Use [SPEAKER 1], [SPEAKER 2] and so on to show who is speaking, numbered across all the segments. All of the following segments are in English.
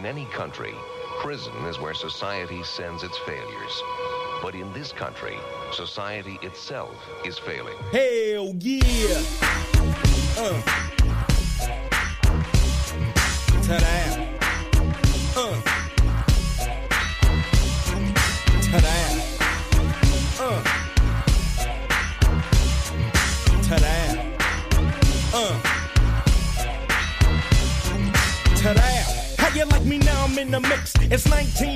[SPEAKER 1] In any country, prison is where society sends its failures. But in this country, society itself is failing.
[SPEAKER 2] Hell yeah! Ta-da! Ta-da! Ta-da! Ta-da! How you like me now? I'm in the mix. It's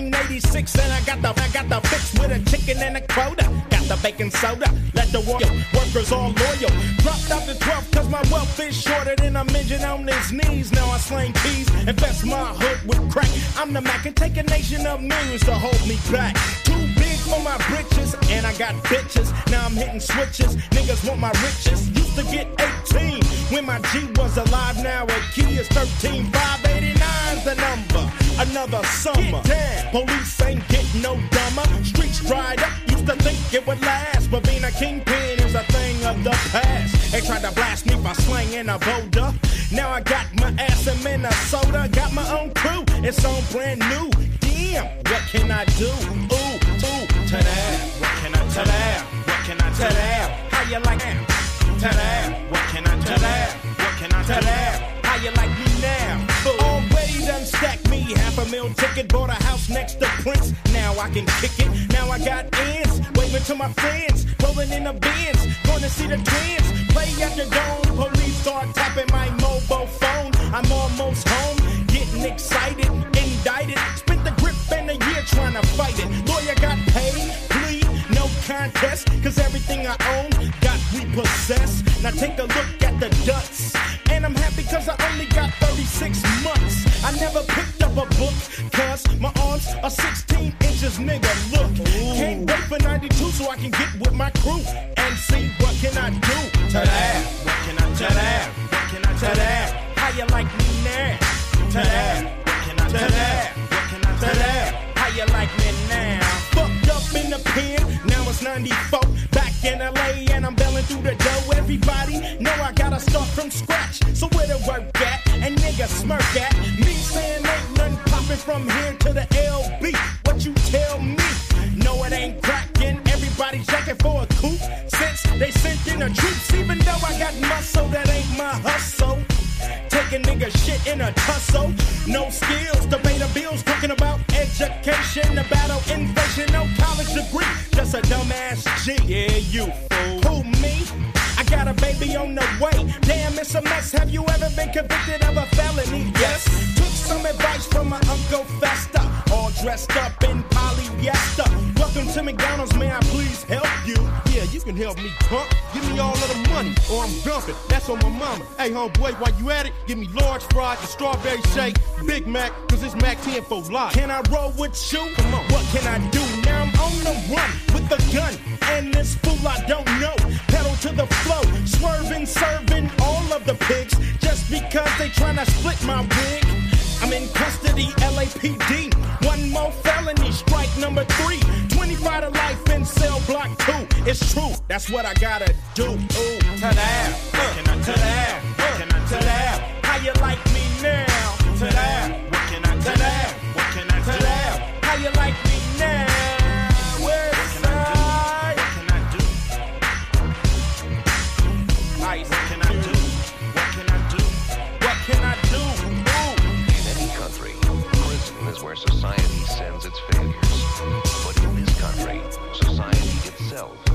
[SPEAKER 2] 1986 and I got the fix with a chicken and a quota. Got the baking soda. Let the workers all loyal. Dropped out the 12 cause my wealth is shorter than a midget on his knees. Now I slang keys, invest my hood with crack. I'm the Mac and take a nation of millions to hold me back. Too big for my britches and I got bitches. Now I'm hitting switches. Niggas want my riches. Used to get 18 when my G was alive. Now a key is 13. 589's the number. Another summer. Police ain't getting no dumber. Streets dried up. Used to think it would last, but being a kingpin is a thing of the past. They tried to blast me by slanging a boulder. Now I got my ass in Minnesota. Got my own crew. It's on brand new. Damn, what can I do? Ooh, to that. What can I tell that? What can I tell that? How you like that? To that. What can I tell that? What can I tell that? How you like me now? Already done stacked me $500,000 ticket. Bought a house next to Prince. Now I can kick it. Now I got ends. Waving to my friends. Rolling in the Benz. Going to see the twins. Play at the dome. Police start tapping my mobile phone. I'm almost home. Getting excited. Indicted. Spent the grip in a year trying to fight it. Lawyer got paid. Plea. No contest. Cause everything I own got repossessed. Now take a look at the guts. And I'm happy cause I only got 36 months. I never picked up a book cause my arms are 16 inches, nigga, look. Ooh. Can't wait for 92 so I can get with my crew and see what can I do to that. What can I tell that? What can I tell that? How you like me now? To that. What can I tell that? What can I tell that? How you like me now? Fucked up in the pen, now it's 94. Back in LA and I'm belling through the dough. Everybody know I gotta start from scratch. So where the work at? And niggas smirk at me saying ain't nothing popping from here to the LB. What you tell me? No, it ain't cracking. Everybody's checking for a coup since they sent in the troops. Even though I got muscle, that ain't my hustle. Taking nigga shit in a tussle. No skills to pay the bills. Talking about education, the battle inflation. No college degree, just a dumbass G. Yeah, you fool. Who, me? I got a baby on the way. Damn, it's a mess. Have you ever been convicted of a felony? Yes. Took some advice from my Uncle Fester. All dressed up in polyester. Welcome to McDonald's, may I please help you?
[SPEAKER 3] Yeah, you can help me, punk. Give me all of the money, or I'm dumping. That's on my mama. Hey, homeboy, while you at it, give me large fries, a strawberry shake, Big Mac, cause it's Mac 10 for life.
[SPEAKER 2] Can I roll with you? Come on. What can I do? Now I'm on the run with a gun. And this fool I don't know. Pedal to the flow, swerving, serving all of the pigs. Just because they tryna split my wig. I'm in custody, LAPD. One more felony, strike number 3. 25 to life in cell block 2. It's true, that's what I gotta do. Ooh, to that. What can I tell that? What can I tell that? How you like me now? To that. What can I tell that? What can I tell that? How you like me now? Where's the side?
[SPEAKER 3] What can I do?
[SPEAKER 2] Ice, what can I do? What can I do? What can I do?
[SPEAKER 1] Prison is where society sends its failures. But in this country, society itself